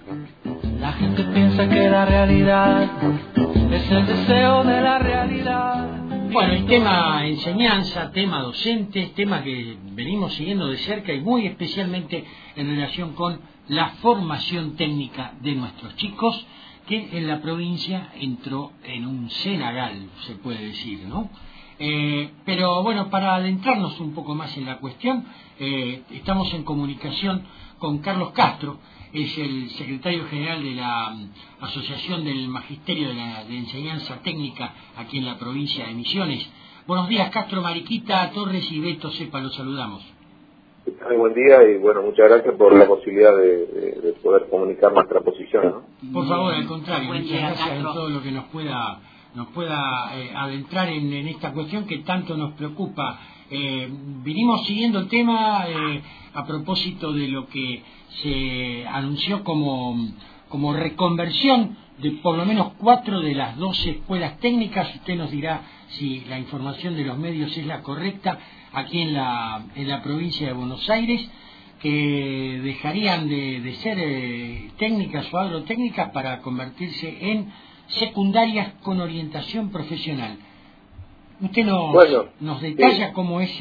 La gente piensa que la realidad es el deseo de la realidad. Bueno, el tema enseñanza, tema docentes, tema que venimos siguiendo de cerca y muy especialmente en relación con la formación técnica de nuestros chicos, que en la provincia entró en un cenagal, se puede decir, ¿no? Pero bueno, para adentrarnos un poco más en la cuestión, estamos en comunicación con Carlos Castro, es el secretario general de la Asociación del Magisterio de Enseñanza Técnica aquí en la provincia de Misiones. Buenos días, Castro. Mariquita Torres y Beto Cepa, los saludamos. Muy buen día y bueno, muchas gracias por la posibilidad de poder comunicar nuestra posición, ¿no? Por favor, al contrario, muchas gracias en todo lo que nos pueda adentrar en esta cuestión que tanto nos preocupa. Vinimos siguiendo el tema a propósito de lo que se anunció como reconversión de por lo menos 4 de las 12 escuelas técnicas. Usted nos dirá si la información de los medios es la correcta aquí en la provincia de Buenos Aires, que dejarían de ser técnicas o agrotécnicas para convertirse en secundarias con orientación profesional. Usted nos detalla cómo es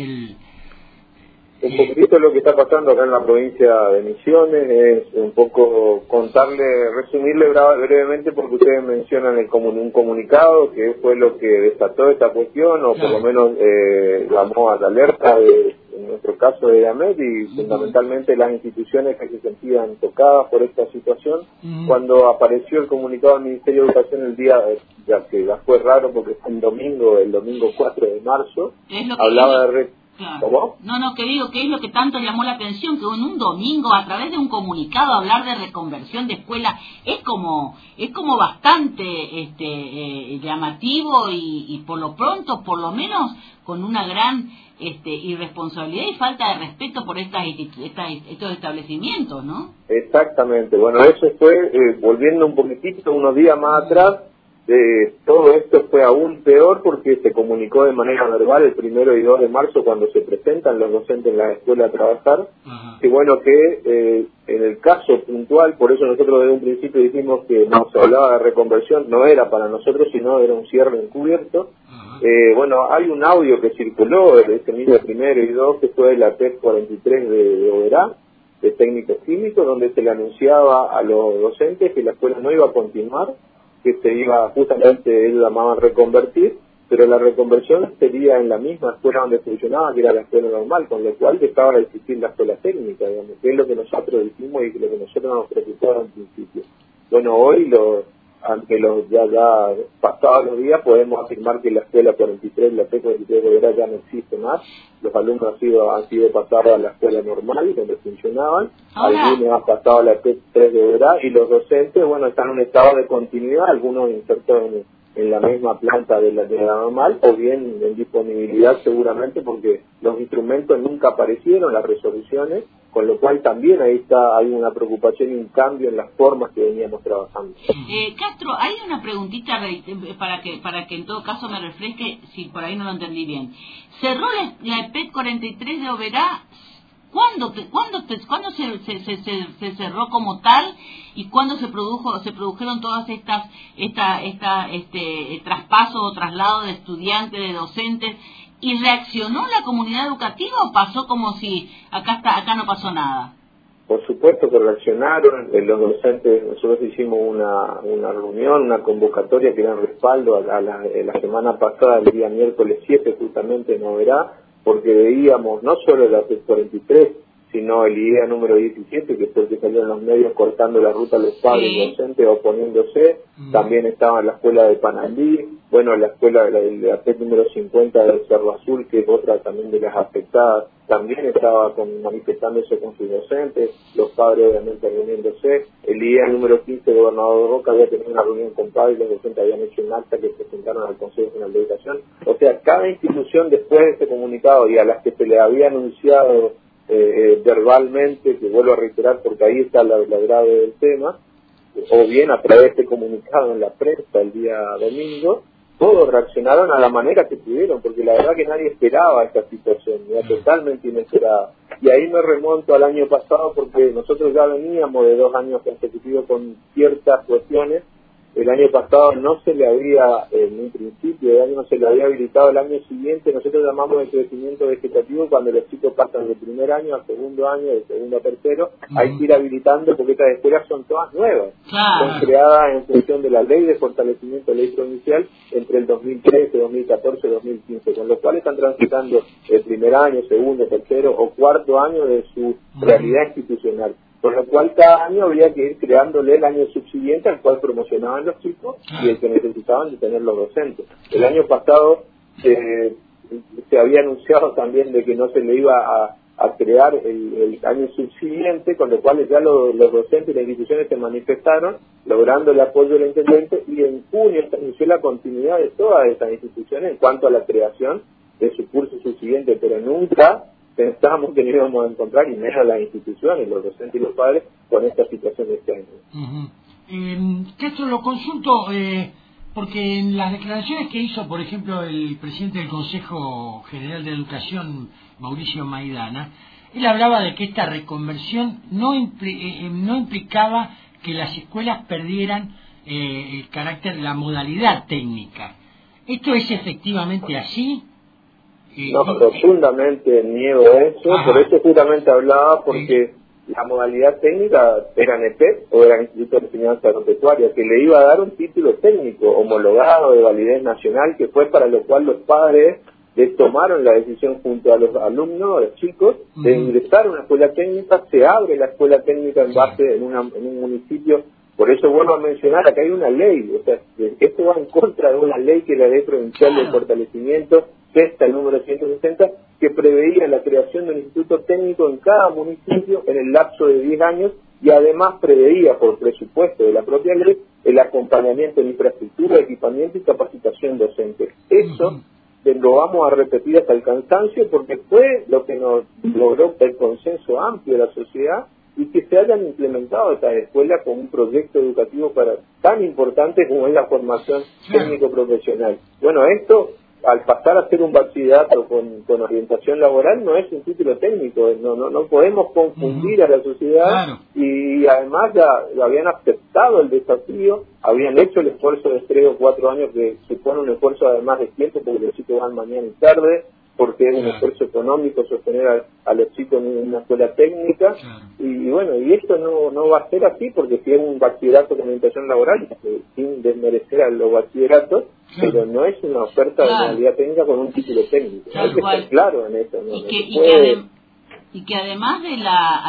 un poquito lo que está pasando acá en la provincia de Misiones, es un poco resumirle brevemente, porque ustedes mencionan un comunicado que fue lo que desató esta cuestión, o por lo menos llamó a la alerta, en nuestro caso de AMED, y fundamentalmente las instituciones que se sentían tocadas por esta situación. Cuando apareció el comunicado del Ministerio de Educación el día, ya que ya fue raro porque fue el domingo 4 de marzo, hablaba de... Claro. ¿Cómo? No, que digo, ¿qué es lo que tanto llamó la atención? Que en un domingo, a través de un comunicado, hablar de reconversión de escuela es como bastante llamativo y por lo pronto, por lo menos, con una gran irresponsabilidad y falta de respeto por estos establecimientos, ¿no? Exactamente. Bueno, eso fue, volviendo un poquitito, unos días más atrás, todo esto fue aún peor porque se comunicó de manera verbal el 1 y 2 de marzo cuando se presentan los docentes en la escuela a trabajar. Que bueno, que en el caso puntual, por eso nosotros desde un principio dijimos que no se hablaba de reconversión, no era para nosotros, sino era un cierre encubierto. Bueno, hay un audio que circuló de ese mismo 1 y 2, que fue de la PEC 43 de Oberá, de técnico químico, donde se le anunciaba a los docentes que la escuela no iba a continuar, que se iba, justamente ellos llamaban reconvertir, pero la reconversión sería en la misma escuela donde funcionaba, que era la escuela normal, con lo cual dejaba de existir la escuela técnica, digamos, que es lo que nosotros dijimos y lo que nosotros nos preocupaba en principio. Bueno, hoy, ante los ya pasados los días, podemos afirmar que la escuela 43, la P43 de Oberá, ya no existe más. Los alumnos han sido pasados a la escuela normal, donde funcionaban. Algunos han pasado a la P3 de Oberá, y los docentes, bueno, están en un estado de continuidad, algunos insertos en la misma planta de la normal, o bien en disponibilidad seguramente, porque los instrumentos nunca aparecieron, las resoluciones, con lo cual también hay una preocupación y un cambio en las formas que veníamos trabajando. Castro, hay una preguntita para que en todo caso me refresque si por ahí no lo entendí bien. ¿Cerró la EPET 43 de Oberá? ¿Cuándo se cerró como tal y cuándo se produjeron todas traspaso o traslado de estudiantes, de docentes? ¿Y reaccionó la comunidad educativa o pasó como si acá no pasó nada? Por supuesto que reaccionaron los docentes. Nosotros hicimos una reunión, una convocatoria que era en respaldo a la semana pasada, el día miércoles 7, justamente en Oberá, porque veíamos no solo la P43, sino el IDEA número 17, que fue el que salió en los medios cortando la ruta a los padres docentes, oponiéndose. También estaba la escuela de Panambí, bueno, la escuela de la PET número 50 del Cerro Azul, que es otra también de las afectadas, también estaba manifestándose con sus docentes, los padres obviamente reuniéndose. El IDEA número 15, el gobernador de Roca, había tenido una reunión con padres, los docentes habían hecho un acta que presentaron al Consejo Nacional de Educación. O sea, cada institución después de este comunicado y a las que se le había anunciado verbalmente, que vuelvo a reiterar porque ahí está la grave del tema, o bien a través de este comunicado en la prensa el día domingo, todos reaccionaron a la manera que pudieron, porque la verdad que nadie esperaba esta situación, era totalmente inesperada. Y ahí me remonto al año pasado, porque nosotros ya veníamos de 2 años consecutivos coincidió con ciertas cuestiones. El año pasado no se le había, en un principio de año no se le había habilitado. El año siguiente nosotros llamamos de crecimiento vegetativo cuando los chicos pasan de primer año a segundo año, de segundo a tercero. Hay que ir habilitando porque estas escuelas son todas nuevas. Son creadas en función de la ley de fortalecimiento de ley provincial entre el 2013, 2014 y 2015, con lo cual están transitando el primer año, segundo, tercero o cuarto año de su realidad institucional. Por lo cual cada año había que ir creándole el año subsiguiente al cual promocionaban los chicos y el que necesitaban de tener los docentes. El año pasado se había anunciado también de que no se le iba a crear el año subsiguiente, con lo cual ya los docentes y las instituciones se manifestaron, logrando el apoyo del intendente, y en junio se anunció la continuidad de todas estas instituciones en cuanto a la creación de su curso subsiguiente, pero nunca pensábamos que nos íbamos a encontrar, y menos las instituciones, los docentes y los padres, con esta situación de este año. Que esto lo consulto porque en las declaraciones que hizo, por ejemplo, el presidente del Consejo General de Educación, Mauricio Maidana, él hablaba de que esta reconversión no implicaba que las escuelas perdieran el carácter, la modalidad técnica. ¿Esto es efectivamente así? No, rotundamente niego eso. Por eso justamente hablaba, porque la modalidad técnica era NEPET o era Instituto de Enseñanza Agropecuaria, que le iba a dar un título técnico homologado de validez nacional, que fue para lo cual los padres tomaron la decisión junto a los alumnos, a los chicos, de ingresar a una escuela técnica. Se abre la escuela técnica en base en un municipio. Por eso vuelvo a mencionar, acá hay una ley, o sea, esto va en contra de una ley que es la Ley Provincial de Fortalecimiento, sexta, el número 160, que preveía la creación de un instituto técnico en cada municipio en el lapso de 10 años, y además preveía, por presupuesto de la propia ley, el acompañamiento en infraestructura, equipamiento y capacitación docente. Eso lo vamos a repetir hasta el cansancio, porque fue lo que nos logró el consenso amplio de la sociedad, y que se hayan implementado estas escuelas con un proyecto educativo tan importante como es la formación técnico-profesional. Bueno, esto, al pasar a ser un bachillerato con orientación laboral, no es un título técnico. No podemos confundir a la sociedad, y además ya habían aceptado el desafío, habían hecho el esfuerzo de 3 o 4 años, que supone un esfuerzo además de tiempo, porque los chicos van mañana y tarde, porque es un esfuerzo económico sostener a los chicos en una escuela técnica, y bueno, y esto no va a ser así, porque si es un bachillerato con orientación laboral, sin desmerecer a los bachilleratos, pero no es una oferta de modalidad técnica con un título técnico. Hay que ser claro en eso. Y que además de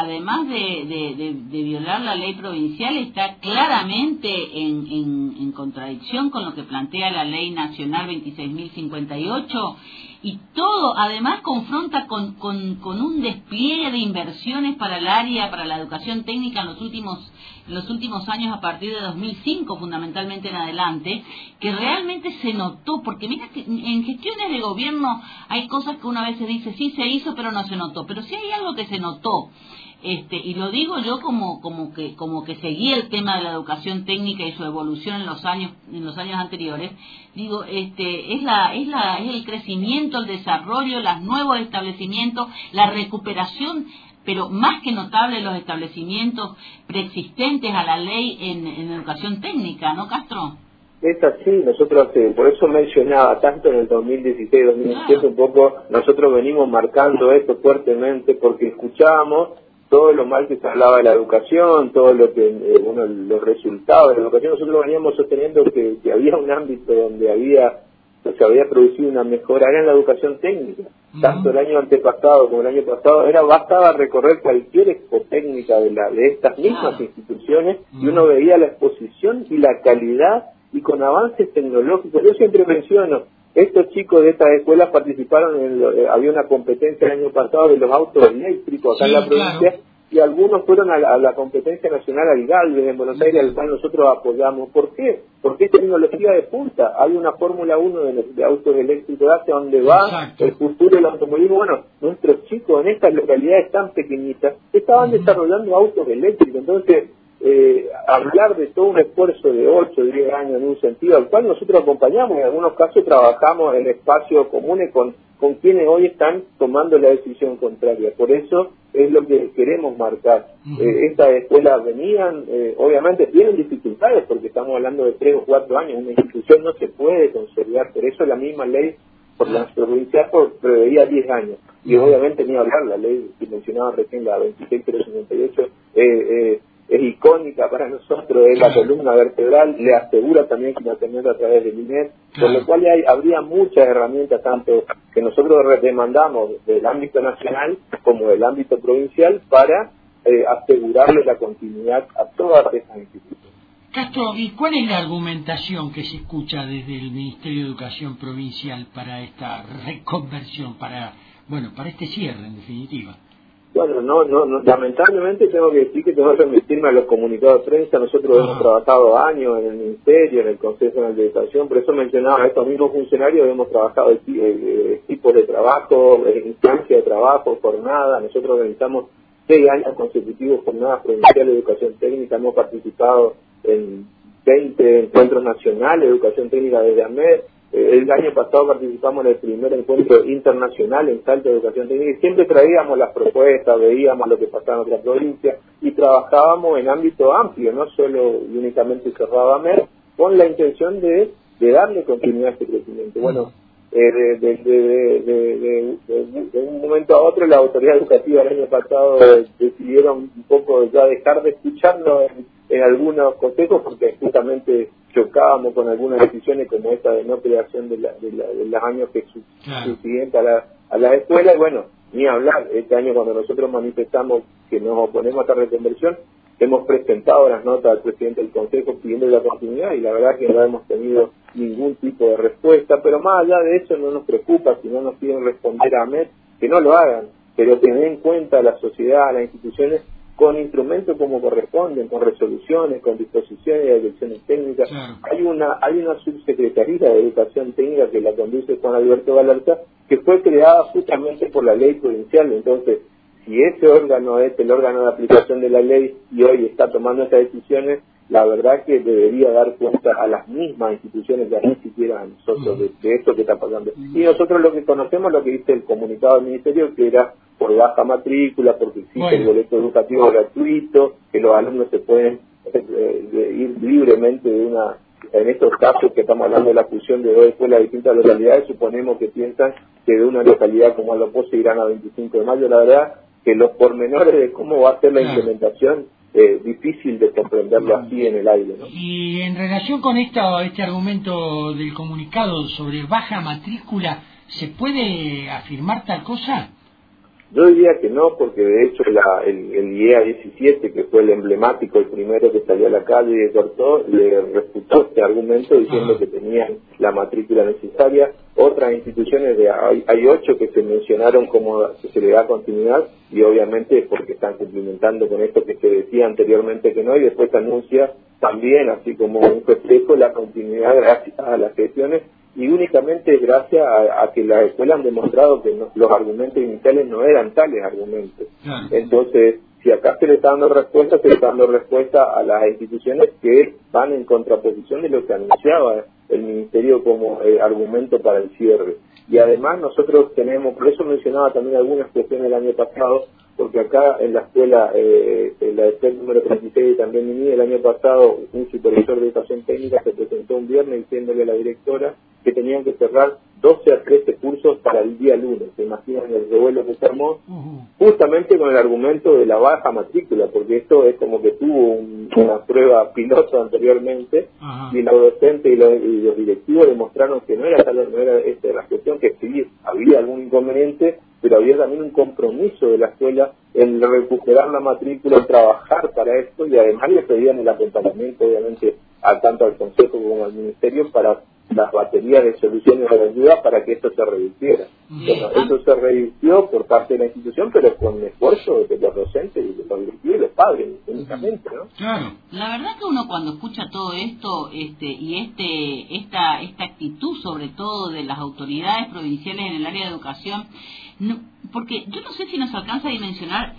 violar la ley provincial, está claramente en contradicción con lo que plantea la ley nacional 26.058, y todo además confronta con un despliegue de inversiones para el área, para la educación técnica en los últimos años, a partir de 2005 fundamentalmente en adelante, que realmente se notó, porque mira que en gestiones de gobierno hay cosas que una vez se dice sí se hizo pero no se notó, pero sí hay algo que se notó, y lo digo yo como que seguí el tema de la educación técnica y su evolución en los años anteriores. Digo, es el crecimiento, el desarrollo, los nuevos establecimientos, la recuperación, pero más que notable, los establecimientos preexistentes a la ley en educación técnica, ¿no, Castro? Es así. Nosotros, por eso mencionaba, tanto en el 2016, 2017, un poco, nosotros venimos marcando esto fuertemente, porque escuchábamos todo lo mal que se hablaba de la educación, todo lo que, los resultados de la educación. Nosotros veníamos sosteniendo que había un ámbito donde se había producido una mejora, era en la educación técnica. Tanto el año antepasado como el año pasado, bastaba recorrer cualquier expo técnica de estas mismas instituciones, y uno veía la exposición y la calidad, y con avances tecnológicos. Yo siempre menciono, estos chicos de estas escuelas participaron había una competencia el año pasado de los autos eléctricos acá en la provincia, y algunos fueron a la competencia nacional al Galvez en Buenos Aires, al cual nosotros apoyamos. ¿Por qué? Porque es tecnología de punta. Hay una Fórmula 1 de autos eléctricos hacia donde va el futuro del automovilismo. Bueno, nuestros chicos en estas localidades tan pequeñitas estaban desarrollando autos eléctricos. Entonces, hablar de todo un esfuerzo de 8 o 10 años en un sentido al cual nosotros acompañamos, en algunos casos trabajamos en espacios comunes con con quienes hoy están tomando la decisión contraria. Por eso es lo que queremos marcar. Estas escuelas venían, obviamente tienen dificultades, porque estamos hablando de 3 o 4 años, una institución no se puede consolidar, por eso la misma ley por la provincial preveía 10 años. Y obviamente ni hablar, la ley que mencionaba recién, la 26058, es icónica para nosotros, es la columna vertebral, le asegura también financiamiento a través del INED, por lo cual habría muchas herramientas, tanto que nosotros demandamos del ámbito nacional como del ámbito provincial, para asegurarle la continuidad a todas estas instituciones. Castro, ¿y cuál es la argumentación que se escucha desde el Ministerio de Educación Provincial para esta reconversión, para este cierre, en definitiva? Bueno, no, lamentablemente tengo que decir que tengo que remitirme a los comunicados de prensa. Nosotros hemos trabajado años en el Ministerio, en el Consejo Nacional de Educación, por eso mencionaba a estos mismos funcionarios, hemos trabajado equipos de trabajo, instancias de trabajo, jornadas. Nosotros organizamos 6 años consecutivos jornadas provinciales de educación técnica, hemos participado en 20 encuentros nacionales de educación técnica desde AMED. El año pasado participamos en el primer encuentro internacional en Salta de educación técnica y siempre traíamos las propuestas, veíamos lo que pasaba en otra provincia y trabajábamos en ámbito amplio, no solo y únicamente cerrado a AMED, con la intención de darle continuidad a este crecimiento. Bueno, de un momento a otro la autoridad educativa el año pasado decidieron un poco ya dejar de escucharnos en algunos consejos, porque justamente chocábamos con algunas decisiones como esta de no creación de los años que subsiguientes a la escuela. Y bueno, ni hablar, este año cuando nosotros manifestamos que nos oponemos a esta reconversión, hemos presentado las notas al presidente del Consejo pidiendo la continuidad, y la verdad que no hemos tenido ningún tipo de respuesta. Pero más allá de eso no nos preocupa si no nos quieren responder a AMED, que no lo hagan, pero que den cuenta a la sociedad, a las instituciones, con instrumentos como corresponden, con resoluciones, con disposiciones de direcciones técnicas. Hay una subsecretaría de Educación Técnica que la conduce Juan Alberto Galarza, que fue creada justamente por la ley provincial. Entonces, si ese órgano es el órgano de aplicación de la ley y hoy está tomando estas decisiones, la verdad que debería dar cuenta a las mismas instituciones, ya ni siquiera a nosotros, de esto que está pasando. Y nosotros lo que conocemos, lo que dice el comunicado del Ministerio, que era por baja matrícula, porque existe el boleto educativo gratuito, que los alumnos se pueden ir libremente en estos casos que estamos hablando de la fusión de 2 escuelas de distintas localidades, suponemos que piensan que de una localidad como Alopoce irán a 25 de mayo. La verdad que los pormenores de cómo va a ser la implementación, difícil de comprenderlo así en el aire, ¿no? Y en relación con este argumento del comunicado sobre baja matrícula, ¿se puede afirmar tal cosa? Yo diría que no, porque de hecho el IEA 17, que fue el emblemático, el primero que salió a la calle y cortó, le refutó este argumento diciendo que tenían la matrícula necesaria. Otras instituciones, hay 8 que se mencionaron como que se le da continuidad, y obviamente es porque están cumplimentando con esto que se decía anteriormente que no, y después se anuncia también, así como un festejo, la continuidad gracias a las gestiones, y únicamente gracias a que las escuelas han demostrado que los argumentos iniciales no eran tales argumentos. Entonces, si acá se le está dando respuesta, se le está dando respuesta a las instituciones que van en contraposición de lo que anunciaba el Ministerio como argumento para el cierre. Y además nosotros tenemos, por eso mencionaba también algunas cuestiones del año pasado, porque acá en la escuela, en la escuela número 36 también el año pasado, un supervisor de educación técnica se presentó un viernes diciéndole a la directora que tenían que cerrar 12 a 13 cursos para el día lunes. ¿Se imaginan el revuelo que se armó? Justamente con el argumento de la baja matrícula, porque esto es como que tuvo una prueba piloto anteriormente, y los docentes y los directivos demostraron que no era la cuestión, que sí había algún inconveniente, pero había también un compromiso de la escuela en recuperar la matrícula, en trabajar para esto, y además le pedían el acompañamiento, obviamente, tanto al Consejo como al Ministerio, para las baterías de soluciones de ayuda para que esto se revirtiera. Bueno, eso se revirtió por parte de la institución, pero con esfuerzo de los docentes y de los directivos y los padres, únicamente, ¿no? Claro. La verdad que uno cuando escucha todo esto esta actitud, sobre todo de las autoridades provinciales en el área de educación, No, porque yo no sé si nos alcanza a dimensionar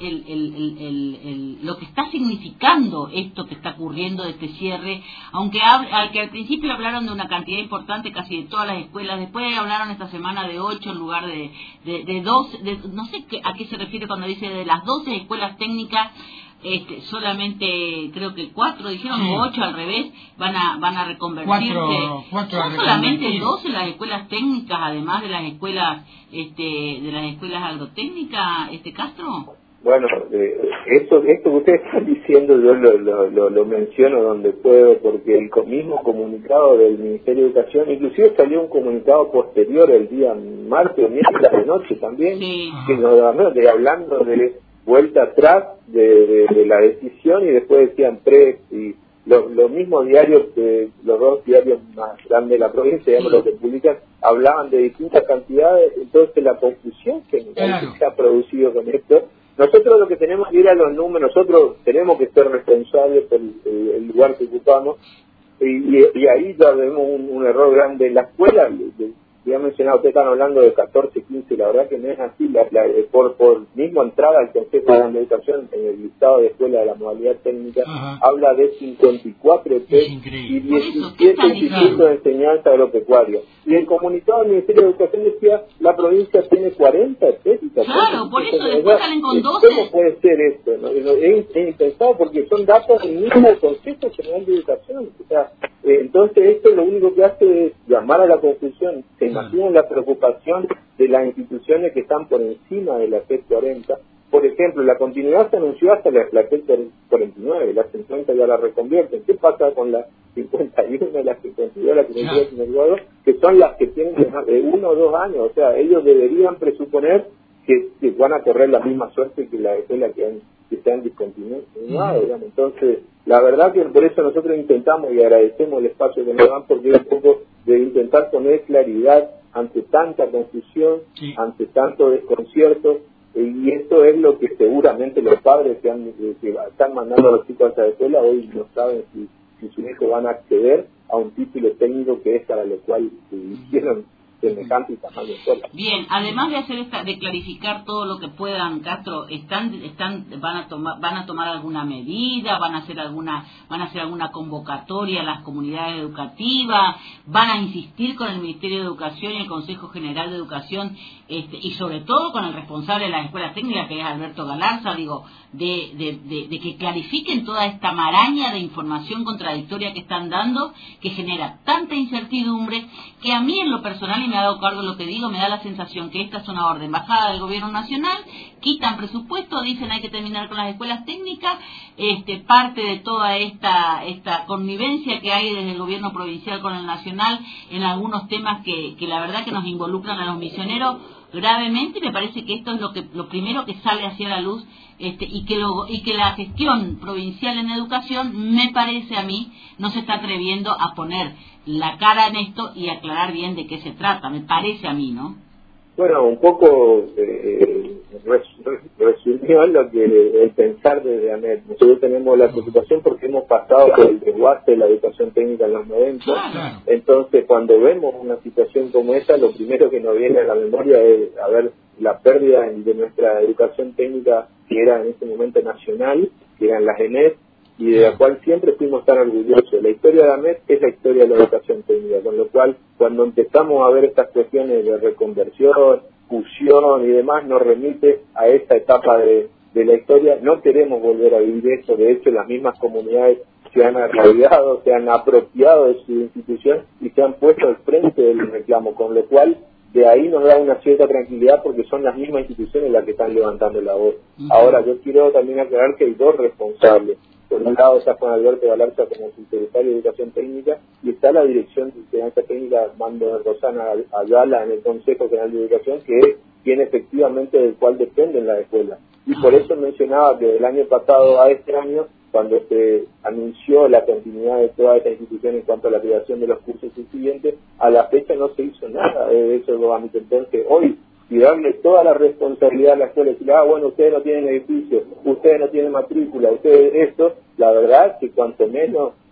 lo que está significando esto que está ocurriendo de este cierre, aunque al principio hablaron de una cantidad importante casi de todas las escuelas, después hablaron esta semana de 8 en lugar de 12, no sé a qué se refiere cuando dice de las 12 escuelas técnicas. Solamente creo que 4 dijeron, o 8 al revés van a reconvertirse. Cuatro son solamente 12 las escuelas técnicas, además de las escuelas agrotécnicas, Castro. Bueno, esto que ustedes están diciendo yo lo menciono donde puedo, porque el mismo comunicado del Ministerio de Educación, inclusive salió un comunicado posterior el día martes o miércoles de noche también, sí, que nos hablando de vuelta atrás de la decisión, y después decían y los mismos diarios, los dos diarios más grandes de la provincia, digamos, los que publican, hablaban de distintas cantidades. Entonces la confusión que se ha producido con esto, nosotros lo que tenemos que ir a los números, nosotros tenemos que ser responsables por el lugar que ocupamos, y ahí ya vemos un error grande en la escuela. Ya mencionado, ustedes están hablando de 14, 15, la verdad que no es así. Por mismo entrada al Consejo de Educación, en el listado de escuela de la modalidad técnica, habla de 54 test y 17 institutos de enseñanza agropecuaria. Y el comunicado del Ministerio de Educación decía, la provincia tiene 40 test. Claro, por eso después salen con 12. ¿Cómo puede ser esto? ¿No? Es impensado, porque son datos del mismo Consejo General de Educación. O sea, entonces esto lo único que hace es llamar a la confusión. Se imaginen la preocupación de las instituciones que están por encima de la PEC 40. Por ejemplo, la continuidad se anunció hasta la PEC 49, las 50 ya la reconvierten. ¿Qué pasa con las 51, las 52, las 52, que son las que tienen de 1 o 2 años? O sea, ellos deberían presuponer que van a correr la misma suerte que la escuela que se han discontinuado, digamos. Entonces, la verdad que por eso nosotros intentamos y agradecemos el espacio que nos dan, porque es un poco de intentar poner claridad ante tanta confusión, ante tanto desconcierto, y esto es lo que seguramente los padres que están mandando a los chicos a esta escuela hoy no saben si sus hijos van a acceder a un título técnico que es para lo cual hicieron semejante y tamaño de escuela. Bien, además de hacer de clarificar todo lo que puedan, Castro, van a tomar alguna medida, van a hacer alguna convocatoria a las comunidades educativas, van a insistir con el Ministerio de Educación y el Consejo General de Educación, y sobre todo con el responsable de las escuelas técnicas, que es Alberto Galarza, de que clarifiquen toda esta maraña de información contradictoria que están dando, que genera tanta incertidumbre, que a mí en lo personal, y me ha dado cargo de lo que digo, me da la sensación que esta es una orden bajada del gobierno nacional, quitan presupuesto, dicen hay que terminar con las escuelas técnicas, parte de toda esta connivencia que hay desde el gobierno provincial con el nacional en algunos temas que la verdad que nos involucran a los misioneros gravemente. Me parece que esto es lo primero que sale hacia la luz, y que la gestión provincial en educación, me parece a mí, no se está atreviendo a poner la cara en esto y aclarar bien de qué se trata, me parece a mí, ¿no? Bueno, un poco resumió lo que el pensar desde ANET. Nosotros tenemos la preocupación porque hemos pasado por el desguace de la educación técnica en los 90. Claro. Entonces, cuando vemos una situación como esta, lo primero que nos viene a la memoria es la pérdida de nuestra educación técnica, que era en ese momento nacional, que eran las ENET, y de la cual siempre fuimos tan orgullosos. La historia de AMET es la historia de la educación técnica, con lo cual cuando empezamos a ver estas cuestiones de reconversión, fusión y demás, nos remite a esta etapa de la historia. No queremos volver a vivir eso. De hecho, las mismas comunidades se han arraigado, se han apropiado de su institución y se han puesto al frente del reclamo, con lo cual de ahí nos da una cierta tranquilidad, porque son las mismas instituciones las que están levantando la voz. Ahora, yo quiero también aclarar que hay dos responsables. Por un lado está Juan Alberto Galarza como subsecretario de Educación Técnica, y está la Dirección de Enseñanza Técnica, mando de Rosana Ayala, en el Consejo General de Educación, que es quien efectivamente del cual dependen las escuelas. Y por eso mencionaba que del año pasado a este año, cuando se anunció la continuidad de toda esta institución en cuanto a la creación de los cursos subsiguientes, a la fecha no se hizo nada de eso. Entonces hoy, y darle toda la responsabilidad a la escuela, decir, bueno, ustedes no tienen edificio, ustedes no tienen matrícula, ustedes esto, la verdad que cuanto menos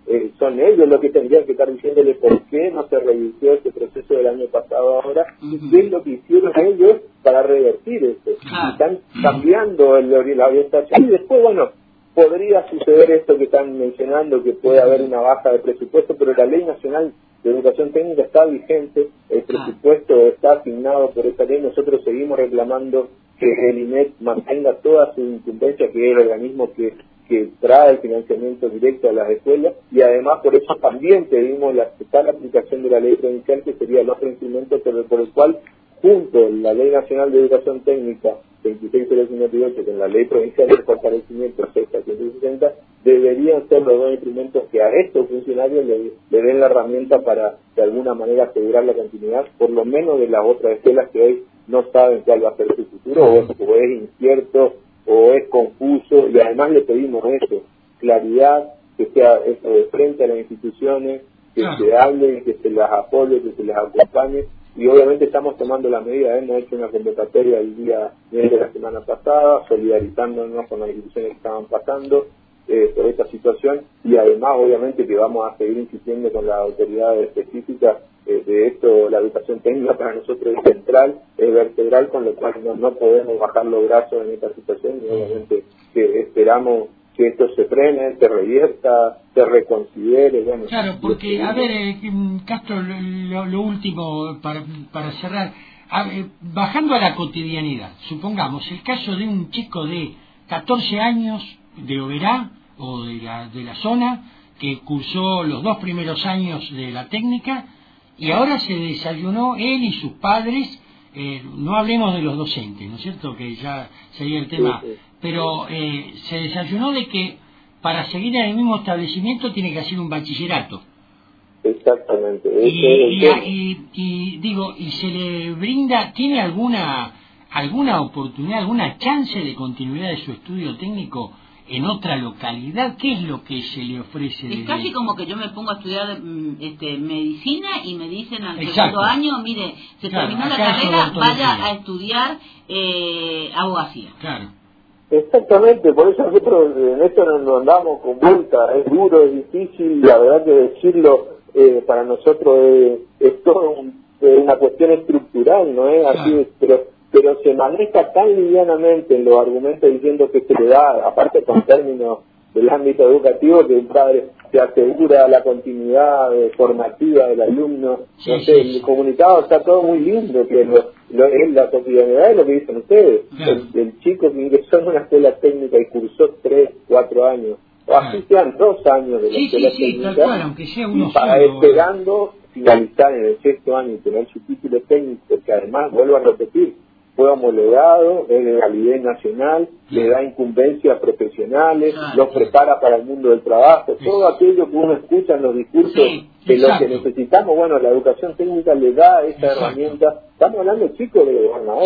son ellos los que tendrían que estar diciéndole por qué no se revirtió este proceso del año pasado ahora, y qué es lo que hicieron ellos para revertir esto. Están cambiando la orientación, y después, bueno, podría suceder esto que están mencionando, que puede haber una baja de presupuesto, pero la Ley Nacional de Educación Técnica está vigente, el presupuesto está asignado por esa ley. Nosotros seguimos reclamando que el INEC mantenga toda su incumbencia, que es el organismo que trae el financiamiento directo a las escuelas, y además por eso también pedimos la aplicación de la ley provincial, que sería el otro instrumento por el cual, junto a la Ley Nacional de Educación Técnica 26058 con la Ley Provincial de Fortalecimiento 6160, deberían ser los dos instrumentos que a estos funcionarios le den la herramienta para de alguna manera asegurar la continuidad, por lo menos de las otras escuelas que hoy no saben cuál va a ser su futuro, o es incierto, o es confuso, y además le pedimos eso, claridad, que sea eso de frente a las instituciones, que se hable, que se las apoye, que se las acompañe, y obviamente estamos tomando la medida. Hemos hecho una convocatoria el día de la semana pasada, solidarizándonos con las instituciones que estaban pasando por esta situación, y además obviamente que vamos a seguir insistiendo con las autoridades específicas de esto. La educación técnica para nosotros es central, es vertebral, con lo cual no podemos bajar los brazos en esta situación, y obviamente que esperamos que esto se frene, se revierta, se reconsidere. Bueno, claro, porque, a ver, Castro, lo último para cerrar, bajando a la cotidianidad, supongamos el caso de un chico de 14 años de Oberá o de la zona, que cursó los 2 primeros años de la técnica, y ahora se desayunó él y sus padres, no hablemos de los docentes, ¿no es cierto?, que ya sería el tema, pero se desayunó de que para seguir en el mismo establecimiento tiene que hacer un bachillerato. Exactamente. Y se le brinda, ¿tiene alguna oportunidad, alguna chance de continuidad de su estudio técnico en otra localidad? ¿Qué es lo que se le ofrece? Es casi como que yo me pongo a estudiar medicina y me dicen al segundo año, mire, se terminó la carrera, vaya a estudiar abogacía. Claro. Exactamente, por eso nosotros en esto no andamos con vuelta, es duro, es difícil, la verdad que decirlo para nosotros es todo una cuestión estructural, no es así, pero se maneja tan livianamente en los argumentos diciendo que se le da, aparte con términos del ámbito educativo, que el padre se asegura la continuidad formativa del alumno. El comunicado está todo muy lindo, que es la cotidianidad de lo que dicen ustedes. El chico que ingresó en una escuela técnica y cursó 3, 4 años, o así sean 2 años de la escuela técnica, tal cual, aunque sea uno para solo, esperando finalizar en el 6º año y tener su título técnico, que además, vuelvo a repetir, fue homologado, es de validez nacional, le da incumbencias profesionales, los prepara para el mundo del trabajo, todo aquello que uno escucha en los discursos de lo que necesitamos. Bueno, la educación técnica le da esa herramienta. Estamos hablando, chicos, de gobernador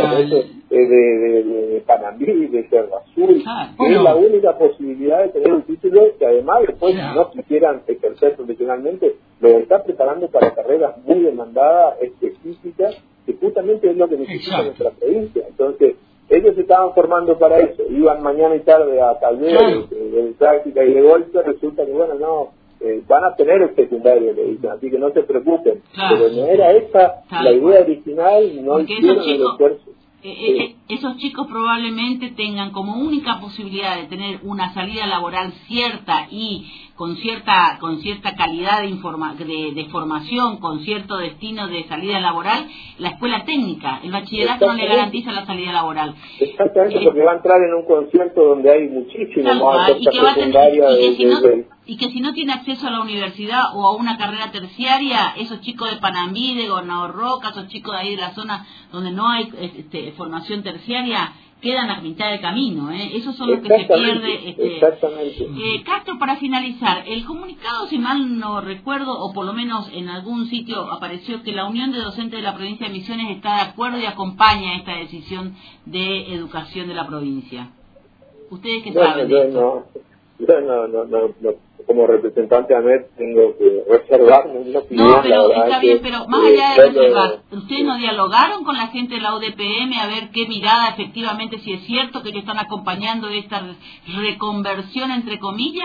de Panamí, de Cerro Azul, que es la única posibilidad de tener un título que además después, si no quisieran ejercer profesionalmente, los está preparando para carreras muy demandadas, específicas, que justamente es lo que necesita nuestra provincia. Entonces, ellos se estaban formando para eso, iban mañana y tarde a talleres de práctica y de golpe, resulta que van a tener el secundario, le dicen, así que no se preocupen, pero no era esa la idea original, no hicieron el esfuerzo. Esos chicos probablemente tengan como única posibilidad de tener una salida laboral cierta y con cierta calidad de formación, con cierto destino de salida laboral, la escuela técnica. El bachillerato no le garantiza la salida laboral. Exactamente, porque va a entrar en un concierto donde hay muchísimo más oferta secundaria y que si no tiene acceso a la universidad o a una carrera terciaria, esos chicos de Panamí, de Gobernador Roca, esos chicos de ahí de la zona donde no hay formación terciaria, quedan a mitad de camino, Eso son los que se pierde. Exactamente. Castro, para finalizar, el comunicado, si mal no recuerdo, o por lo menos en algún sitio apareció que la Unión de Docentes de la Provincia de Misiones está de acuerdo y acompaña esta decisión de educación de la provincia. ¿Ustedes qué saben de esto? Yo no, como representante AMET tengo que reservarme una opinión. No, pero está bien, pero más allá de reservar, ¿ustedes no dialogaron con la gente de la UDPM a ver qué mirada efectivamente, si es cierto que ellos están acompañando esta reconversión, entre comillas,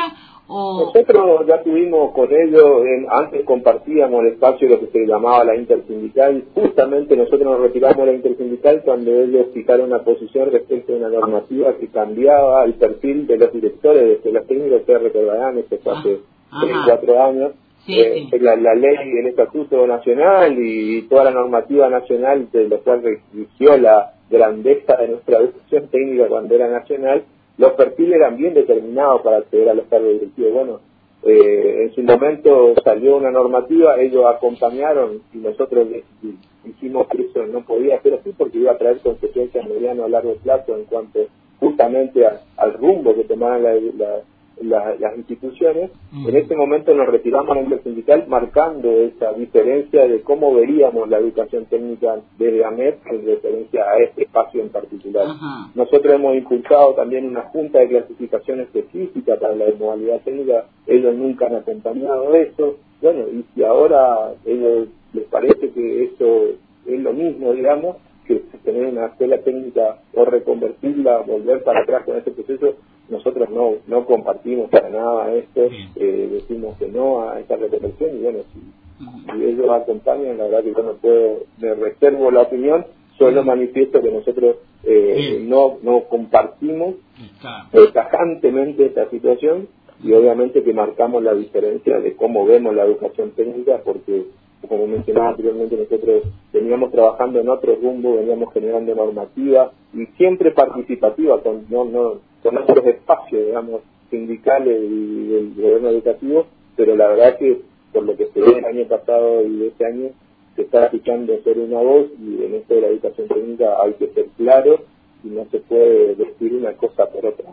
Nosotros ya tuvimos con ellos, antes compartíamos el espacio de lo que se llamaba la intersindical. Justamente nosotros nos retiramos de la intersindical cuando ellos fijaron una posición respecto a una normativa que cambiaba el perfil de los directores de escuelas técnicas. Ustedes recordarán, esto fue hace 3-4 años. Sí. La ley, el Estatuto Nacional y toda la normativa nacional, de lo cual rigió la grandeza de nuestra educación técnica cuando era nacional, los perfiles eran bien determinados para acceder a los cargos directivos. Bueno, en su momento salió una normativa, ellos acompañaron y nosotros dijimos que eso no podía ser así porque iba a traer consecuencias a mediano o largo plazo en cuanto justamente al rumbo que tomaban las instituciones. En ese momento nos retiramos del sindical marcando esa diferencia de cómo veríamos la educación técnica desde AMET en referencia a este espacio en particular. Nosotros hemos impulsado también una junta de clasificación específica para la modalidad técnica, ellos nunca han acompañado eso. Bueno, y si ahora a ellos les parece que eso es lo mismo, digamos, que tener una escuela técnica o reconvertirla, volver para atrás con ese proceso, nosotros no compartimos para nada esto, decimos que no a esta reconversión y bueno, si ellos acompañan, la verdad que yo no puedo, me reservo la opinión, solo manifiesto que nosotros no compartimos tajantemente esta situación y obviamente que marcamos la diferencia de cómo vemos la educación técnica porque como mencionaba anteriormente, nosotros veníamos trabajando en otro rumbo, veníamos generando normativa y siempre participativa con otros espacios, digamos, sindicales y del gobierno educativo, pero la verdad que por lo que se ve el año pasado y de este año, se está escuchando ser una voz y en esto de la educación técnica hay que ser claro y no se puede decir una cosa por otra.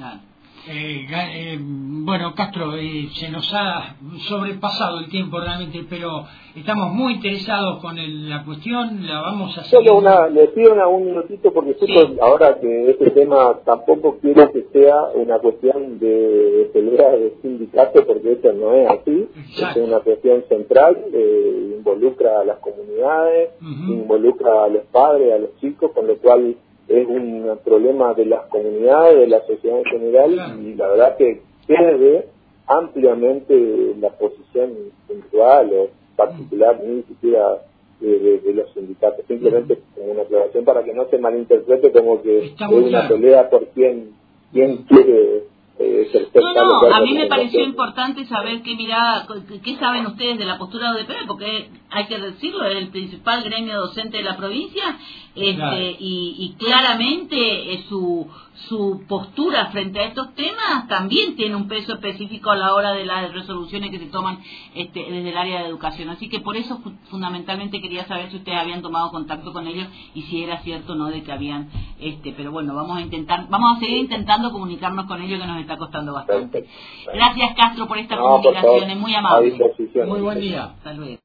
Bueno, Castro, se nos ha sobrepasado el tiempo realmente, pero estamos muy interesados con la cuestión, la vamos a hacer. Solo le pido un minutito porque ahora que este tema tampoco quiero que sea una cuestión de pelea de sindicato, porque eso no es así. Es una cuestión central, involucra a las comunidades, involucra a los padres, a los chicos, con lo cual es un problema de las comunidades, de la sociedad en general, y la verdad que pierde ampliamente la posición puntual o particular, ni siquiera de los sindicatos. Simplemente como una aclaración para que no se malinterprete como que es una pelea por quién quiere a mí me pareció importante saber qué saben ustedes de la postura de ODP, porque hay que decirlo, es el principal gremio docente de la provincia, y claramente su postura frente a estos temas también tiene un peso específico a la hora de las resoluciones que se toman desde el área de educación. Así que por eso fundamentalmente quería saber si ustedes habían tomado contacto con ellos y si era cierto o no de que habían, pero bueno, vamos a seguir intentando comunicarnos con ellos, que nos está costando bastante. Gracias, Castro, por esta comunicación, es muy amable. Muy buen día. Hasta luego.